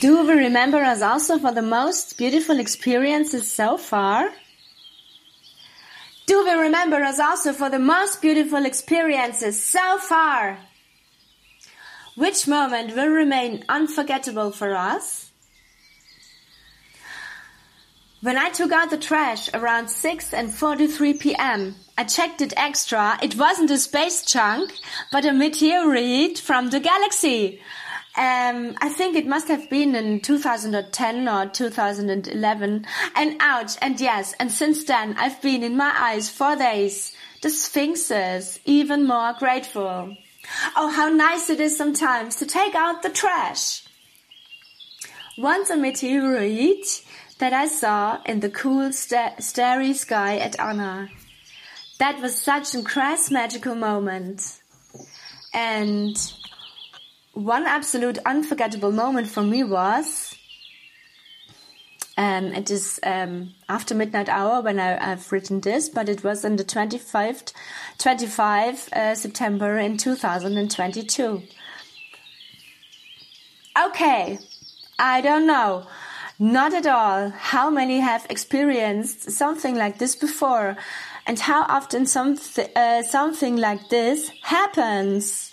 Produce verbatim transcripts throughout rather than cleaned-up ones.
Do we remember us also for the most beautiful experiences so far? Do we remember us also for the most beautiful experiences so far? Which moment will remain unforgettable for us? When I took out the trash around six and forty-three p m, I checked it extra. It wasn't a space chunk, but a meteorite from the galaxy. Um, I think it must have been in two thousand ten or two thousand eleven. And ouch, and yes, and since then I've been in my eyes for days. The Sphinxes, even more grateful. Oh, how nice it is sometimes to take out the trash. Once a meteorite that I saw in the cool sta- starry sky at Anna. That was such a crass magical moment. And one absolute unforgettable moment for me was, um, it is um, after midnight hour when I, I've written this, but it was on the twenty-fifth, twenty-fifth uh, September in two thousand twenty-two. Okay, I don't know, not at all how many have experienced something like this before, and how often something uh, something like this happens.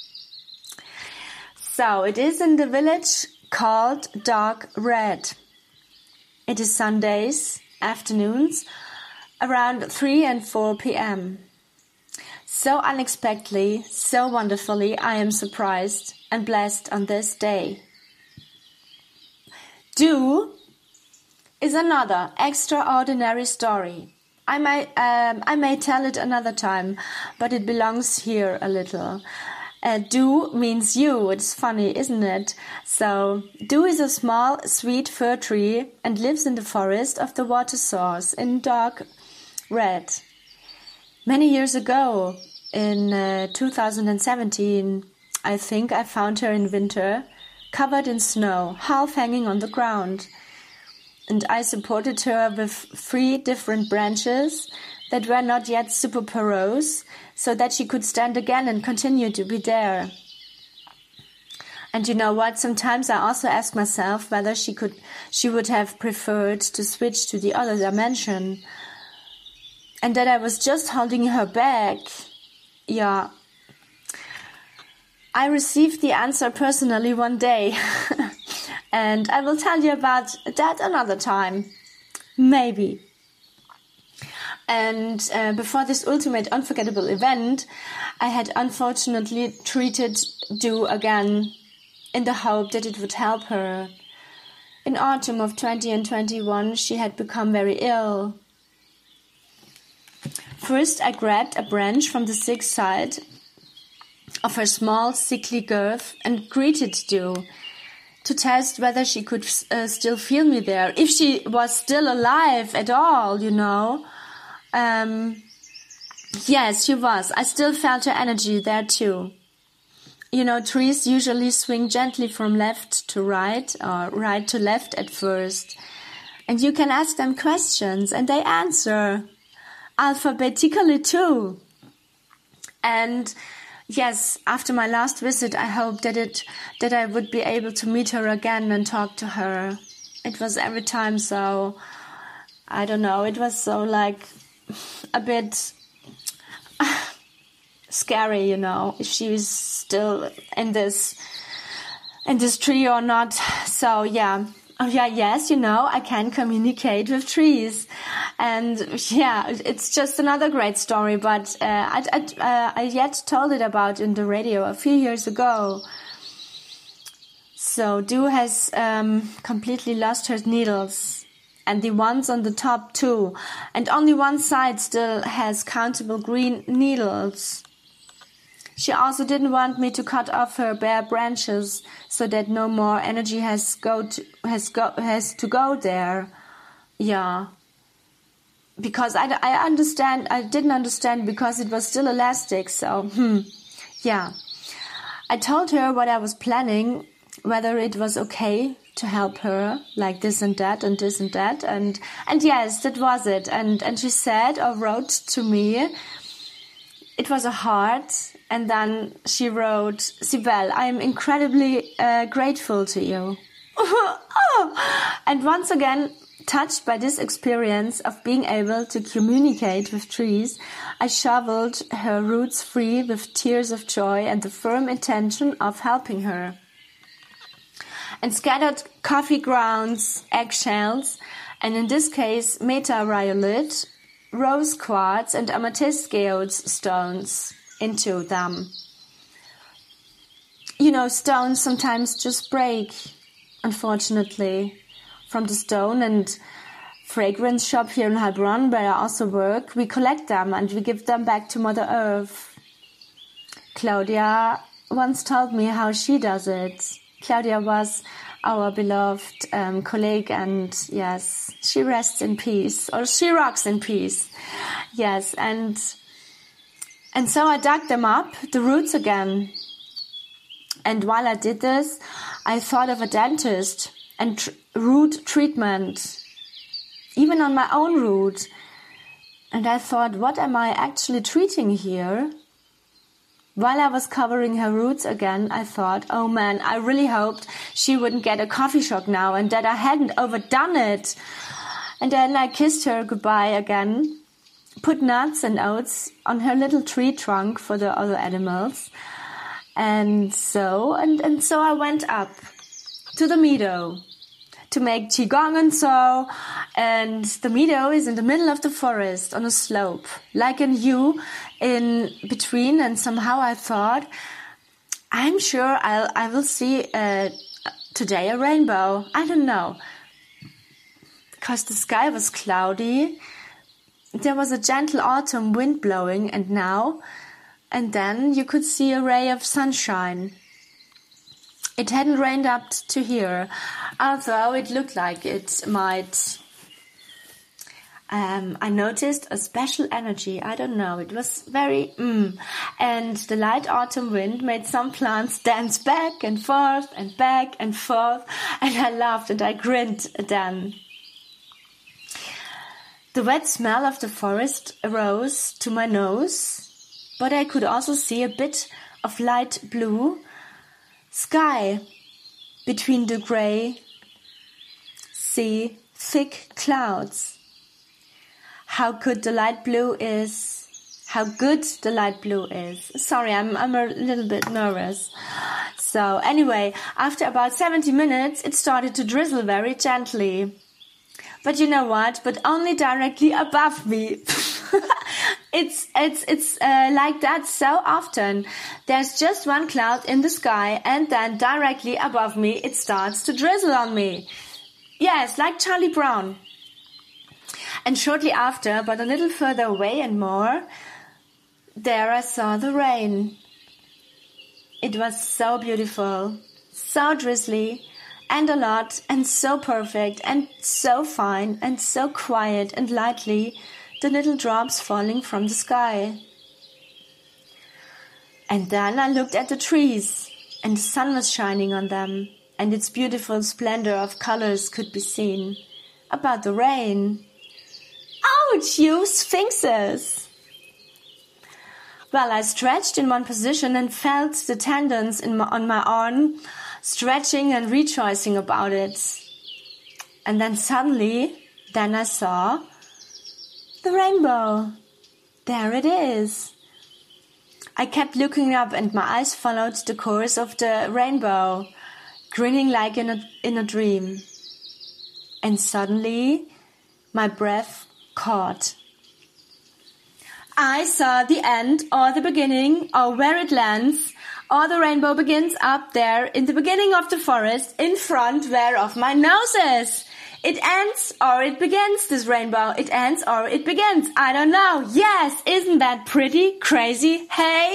So, it is in the village called Dark Red. It is Sundays, afternoons, around three and four p m. So unexpectedly, so wonderfully, I am surprised and blessed on this day. Do is another extraordinary story. I may, um, I may tell it another time, but it belongs here a little. Uh, do means you. It's funny, isn't it? So, Do is a small, sweet fir tree and lives in the forest of the water source in Dark Red. Many years ago, in uh, two thousand seventeen, I think I found her in winter, covered in snow, half hanging on the ground. And I supported her with three different branches that were not yet super porous, so that she could stand again and continue to be there. And you know what? Sometimes I also ask myself whether she could, she would have preferred to switch to the other dimension, and that I was just holding her back. Yeah. I received the answer personally one day, and I will tell you about that another time. Maybe. And uh, before this ultimate unforgettable event, I had unfortunately treated Do again in the hope that it would help her. In autumn of twenty twenty-one, she had become very ill. First, I grabbed a branch from the sick side of her small, sickly girth and greeted Do to test whether she could uh, still feel me there, if she was still alive at all, you know. Um, yes, she was. I still felt her energy there too. You know, trees usually swing gently from left to right or right to left at first. And you can ask them questions and they answer alphabetically too. And yes, after my last visit, I hoped that it that I would be able to meet her again and talk to her. It was every time so, I don't know, it was so like a bit scary, you know, if she was still in this in this tree or not. So yeah, oh yeah, yes, you know, I can communicate with trees, and yeah, it's just another great story. But uh, I I, uh, I yet told it about in the radio a few years ago. So Do has um, completely lost her needles. And the ones on the top too. And only one side still has countable green needles. She also didn't want me to cut off her bare branches so that no more energy has go to, has go has to go there. Yeah. Because I, I understand, I didn't understand because it was still elastic. So, hmm, yeah. I told her what I was planning, whether it was okay to help her, like this and that and this and that, and and yes, that was it. And and she said or wrote to me, it was a heart, and then she wrote, Sibel, I am incredibly uh, grateful to you. oh. And once again, touched by this experience of being able to communicate with trees, I shoveled her roots free with tears of joy and the firm intention of helping her. And scattered coffee grounds, eggshells, and in this case, metarhyolite, rose quartz, and amethyst geode stones into them. You know, stones sometimes just break, unfortunately, from the stone and fragrance shop here in Heilbronn, where I also work. We collect them and we give them back to Mother Earth. Claudia once told me how she does it. Claudia was our beloved um, colleague, and yes, she rests in peace, or she rocks in peace. Yes, and and so I dug them up, the roots again. And while I did this, I thought of a dentist and tr- root treatment, even on my own root. And I thought, what am I actually treating here? While I was covering her roots again, I thought, oh man, I really hoped she wouldn't get a coffee shock now and that I hadn't overdone it. And then I kissed her goodbye again, put nuts and oats on her little tree trunk for the other animals. And so, and, and so I went up to the meadow to make qigong and so, and the meadow is in the middle of the forest on a slope, like in U in between, and somehow I thought, I'm sure I'll, I will see uh, today a rainbow. I don't know, because the sky was cloudy, there was a gentle autumn wind blowing, and now, and then you could see a ray of sunshine. It hadn't rained up to here, although it looked like it might. Um, I noticed a special energy. I don't know. It was very, mm. And the light autumn wind made some plants dance back and forth and back and forth. And I laughed and I grinned then. The wet smell of the forest arose to my nose, but I could also see a bit of light blue sky between the grey sea, thick clouds. How good the light blue is. How good the light blue is. Sorry, I'm I'm a little bit nervous. So anyway, after about seventy minutes, it started to drizzle very gently. But you know what? But only directly above me. It's it's it's uh, like that so often. There's just one cloud in the sky, and then directly above me it starts to drizzle on me. Yes, like Charlie Brown. And shortly after, but a little further away and more, there I saw the rain. It was so beautiful, so drizzly, and a lot, and so perfect, and so fine, and so quiet and lightly, the little drops falling from the sky. And then I looked at the trees, and the sun was shining on them, and its beautiful splendor of colors could be seen. About the rain. Ouch, you sphinxes! Well, I stretched in one position and felt the tendons in my, on my arm stretching and rejoicing about it. And then suddenly, then I saw the rainbow. There it is. I kept looking up and my eyes followed the course of the rainbow, grinning like in a, in a dream. And suddenly, my breath caught. I saw the end or the beginning or where it lands, or the rainbow begins up there in the beginning of the forest in front where of my nose is. It ends or it begins, this rainbow. It ends or it begins. I don't know. Yes, isn't that pretty crazy? Hey?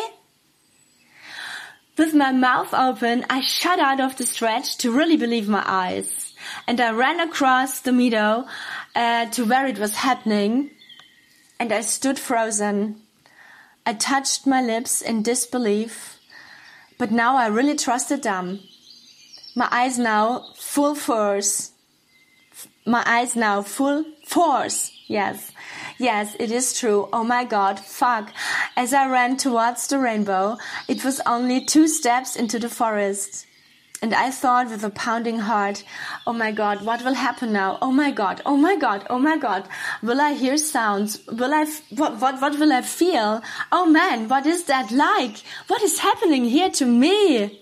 With my mouth open, I shut out of the stretch to really believe my eyes. And I ran across the meadow uh, to where it was happening. And I stood frozen. I touched my lips in disbelief. But now I really trusted them. My eyes now full force. My eyes now full force. Yes, yes, it is true. Oh my God, fuck. As I ran towards the rainbow, it was only two steps into the forest. And I thought with a pounding heart, oh my God, what will happen now? Oh my God, oh my God, oh my God. Will I hear sounds? Will I, f- what, what, what will I feel? Oh man, what is that like? What is happening here to me?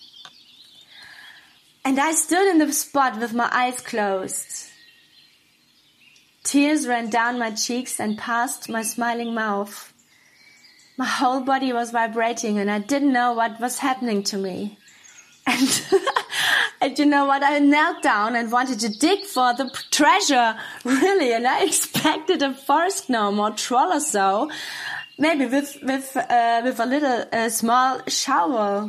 And I stood in the spot with my eyes closed. Tears ran down my cheeks and past my smiling mouth. My whole body was vibrating and I didn't know what was happening to me. And, and you know what, I knelt down and wanted to dig for the treasure, really, and I expected a forest gnome or troll or so, maybe with with uh, with a little uh, small shovel.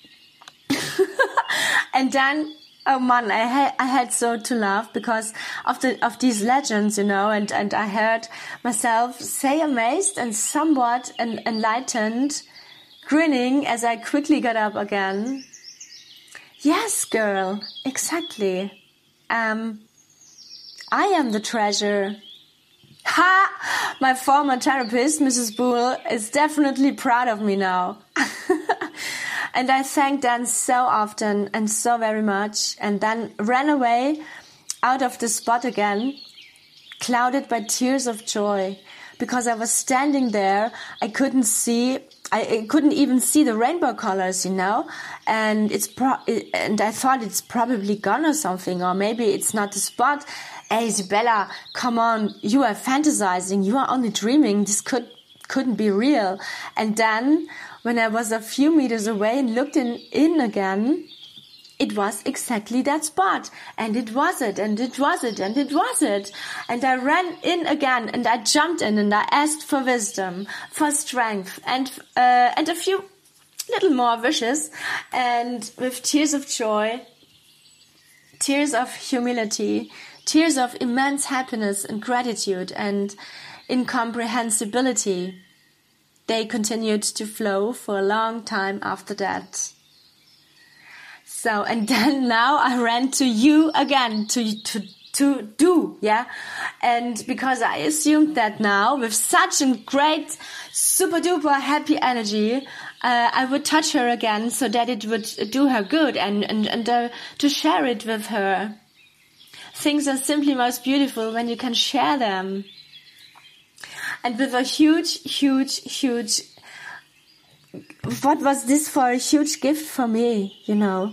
And then, oh man, I had I had so to laugh because of the of these legends, you know, and and I heard myself say amazed and somewhat en- enlightened, grinning as I quickly got up again. Yes, girl, exactly. Um, I am the treasure. Ha! My former therapist, Missus Boole, is definitely proud of me now. And I thanked Dan so often and so very much, and then ran away out of the spot again, clouded by tears of joy, because I was standing there. I couldn't see. I, I couldn't even see the rainbow colors, you know, and it's pro- it, and I thought it's probably gone or something, or maybe it's not the spot. Hey, Isabella, come on, you are fantasizing, you are only dreaming. This could couldn't be real. And then, when I was a few meters away and looked in in again, it was exactly that spot, and it was it, and it was it, and it was it. And I ran in again, and I jumped in, and I asked for wisdom, for strength, and uh, and a few little more wishes, and with tears of joy, tears of humility, tears of immense happiness and gratitude and incomprehensibility, they continued to flow for a long time after that. So, and then now I ran to you again to, to, to do, yeah. And because I assumed that now with such a great, super duper happy energy, uh, I would touch her again so that it would do her good and, and, and uh, to share it with her. Things are simply most beautiful when you can share them. And with a huge, huge, huge, what was this for a huge gift for me, you know?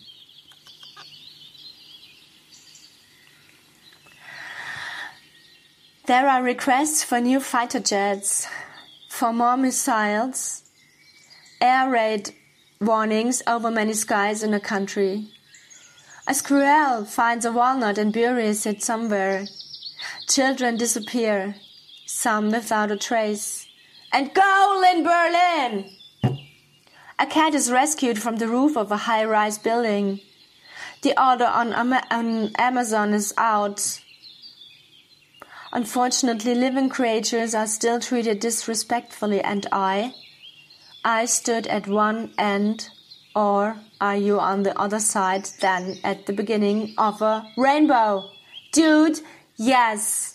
There are requests for new fighter jets, for more missiles, air raid warnings over many skies in a country. A squirrel finds a walnut and buries it somewhere. Children disappear, some without a trace. And goal in Berlin! A cat is rescued from the roof of a high-rise building. The order on, on Amazon is out. Unfortunately, living creatures are still treated disrespectfully, and I, I stood at one end, or are you on the other side then at the beginning of a rainbow? Dude, yes.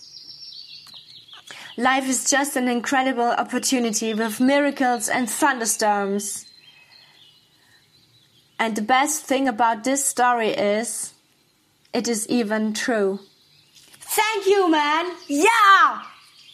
Life is just an incredible opportunity with miracles and thunderstorms. And the best thing about this story is, it is even true. Thank you, man. Yeah.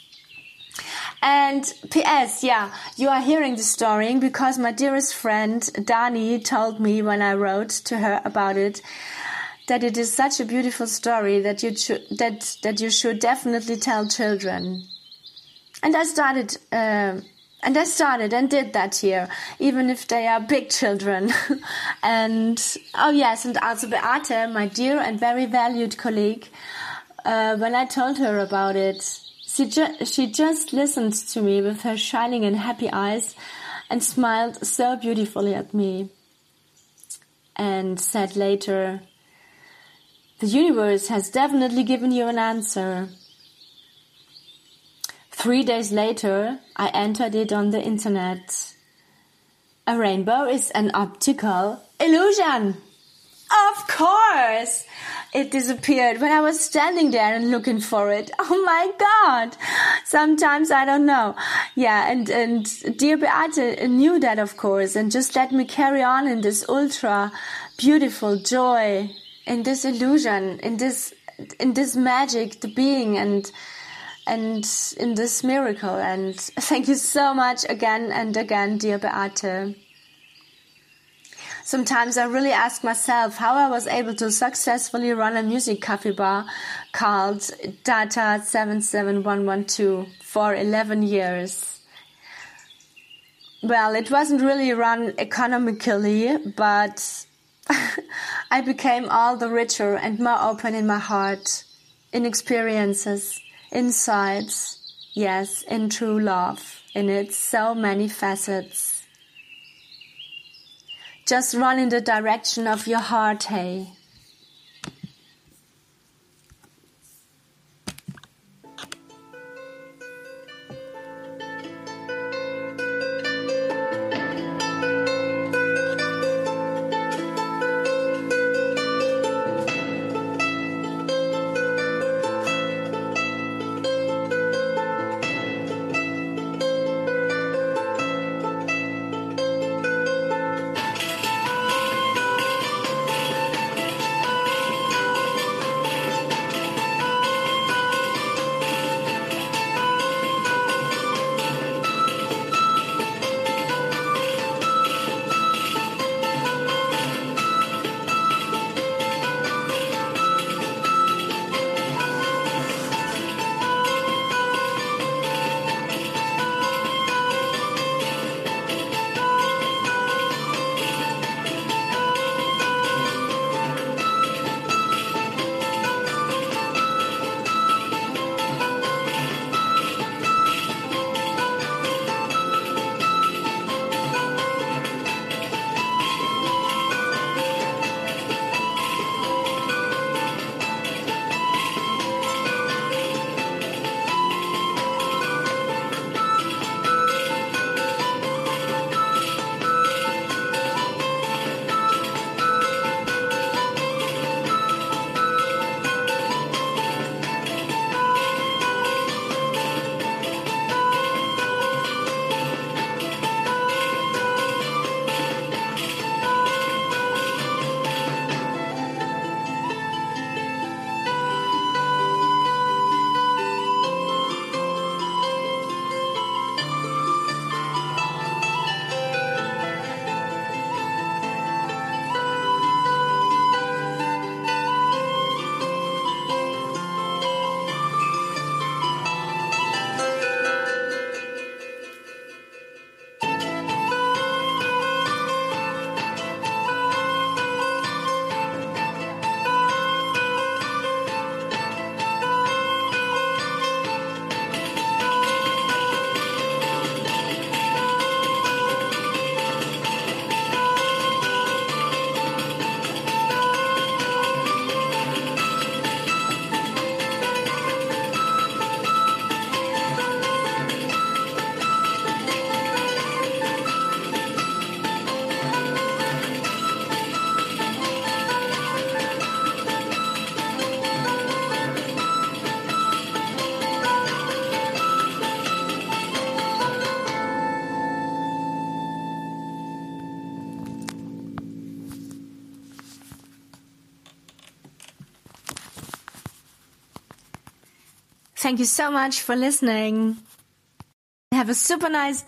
And P S, yeah, you are hearing the story because my dearest friend Dani told me when I wrote to her about it that it is such a beautiful story that you should that that you should definitely tell children. And I started, uh, and I started and did that here, even if they are big children. And oh yes, and also Beate, my dear and very valued colleague. Uh, when I told her about it, she, ju- she just listened to me with her shining and happy eyes and smiled so beautifully at me and said later, "The universe has definitely given you an answer." Three days later, I entered it on the internet. A rainbow is an optical illusion. Of course! It disappeared when I was standing there and looking for it. Oh my God! Sometimes I don't know. Yeah, and, and dear Beate knew that, of course, and just let me carry on in this ultra beautiful joy, in this illusion, in this in this magic, the being, and and in this miracle. And thank you so much again and again, dear Beate. Sometimes I really ask myself how I was able to successfully run a music cafe bar called Data seven seven one one two for eleven years. Well, it wasn't really run economically, but I became all the richer and more open in my heart, in experiences, insights, yes, in true love, in its so many facets. Just run in the direction of your heart, hey. Thank you so much for listening. Have a super nice